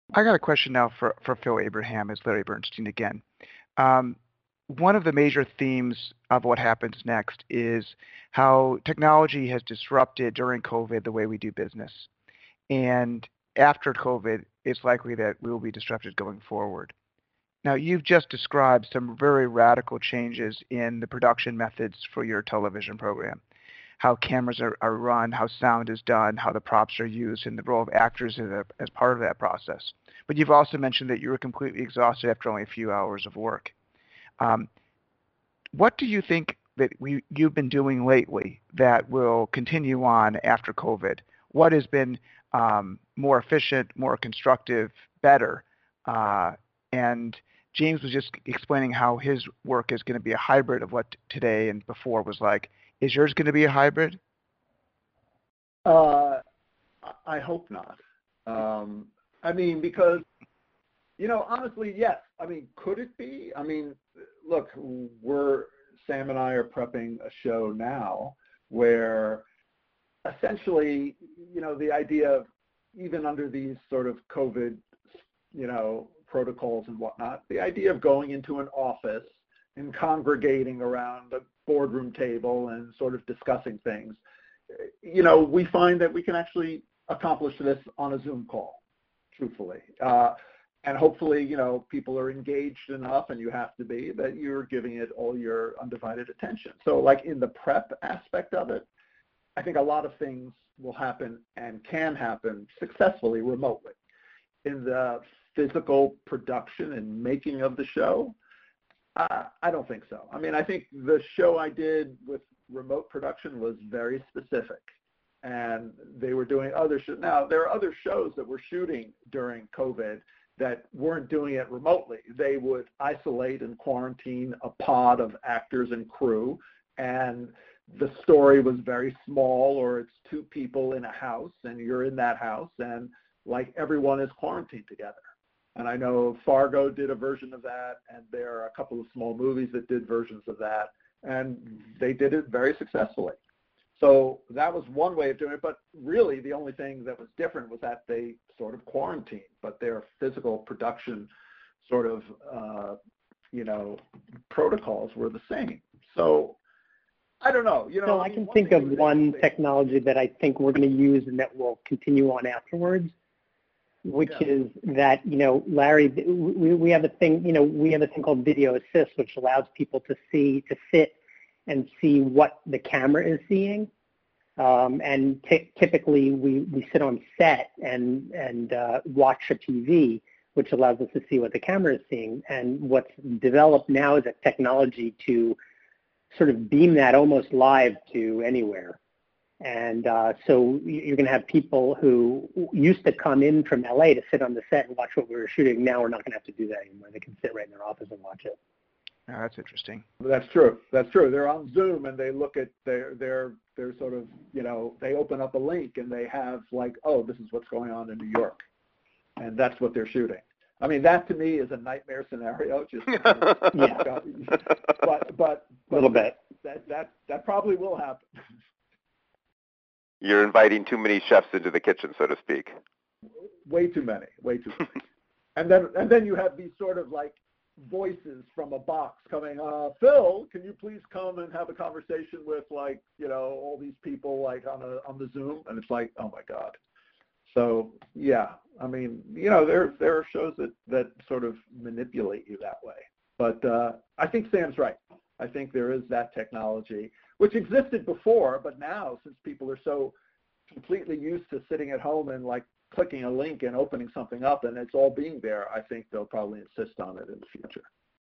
I got a question now for Phil Abraham. It's Larry Bernstein again. Um, One of the major themes of what happens next is how technology has disrupted during COVID the way we do business. And after COVID, it's likely that we will be disrupted going forward. Now, you've just described some very radical changes in the production methods for your television program, how cameras are run, how sound is done, how the props are used, and the role of actors as part of that process. But you've also mentioned that you were completely exhausted after only a few hours of work. Um, what do you think that you've been doing lately that will continue on after COVID? What has been more efficient, more constructive, better? Uh, and James was just explaining how his work is going to be a hybrid of what today and before was like. Is yours going to be a hybrid? Uh, I hope not. I mean, because honestly, yes. I mean, could it be? I mean, look, Sam and I are prepping a show now where essentially, the idea of even under these sort of COVID, protocols and whatnot, the idea of going into an office and congregating around the boardroom table and sort of discussing things, we find that we can actually accomplish this on a Zoom call, truthfully. And hopefully, people are engaged enough, and you have to be, that you're giving it all your undivided attention. So like in the prep aspect of it, I think a lot of things will happen and can happen successfully remotely. In the physical production and making of the show, I don't think so. I mean, I think the show I did with remote production was very specific, and they were doing other shows. Now, there are other shows that were shooting during COVID that weren't doing it remotely. They would isolate and quarantine a pod of actors and crew, and the story was very small, or it's two people in a house, and you're in that house, and like everyone is quarantined together. And I know Fargo did a version of that, and there are a couple of small movies that did versions of that, and they did it very successfully. So that was one way of doing it, but really the only thing that was different was that they sort of quarantined, but their physical production sort of, protocols were the same. So I don't know. So I can think of one technology that I think we're going to use and that will continue on afterwards, which is that, Larry, we have a thing, we have a thing called Video Assist, which allows people to sit and see what the camera is seeing. And typically we sit on set and watch a TV, which allows us to see what the camera is seeing. And what's developed now is a technology to sort of beam that almost live to anywhere. And so you're going to have people who used to come in from LA to sit on the set and watch what we were shooting. Now we're not going to have to do that anymore. They can sit right in their office and watch it. Oh, that's interesting. That's true. That's true. They're on Zoom and they look at their sort of, they open up a link and they have like, oh, this is what's going on in New York. And that's what they're shooting. I mean, that to me is a nightmare scenario. Just yeah. But a little bit. That probably will happen. You're inviting too many chefs into the kitchen, so to speak. Way too many. And then you have these sort of like voices from a box coming, Phil, can you please come and have a conversation with like, all these people like on the Zoom? And it's like, oh my God. So yeah, I mean, there are shows that sort of manipulate you that way. But I think Sam's right. I think there is that technology, which existed before, but now since people are so completely used to sitting at home and like clicking a link and opening something up and it's all being there, I think they'll probably insist on it in the future.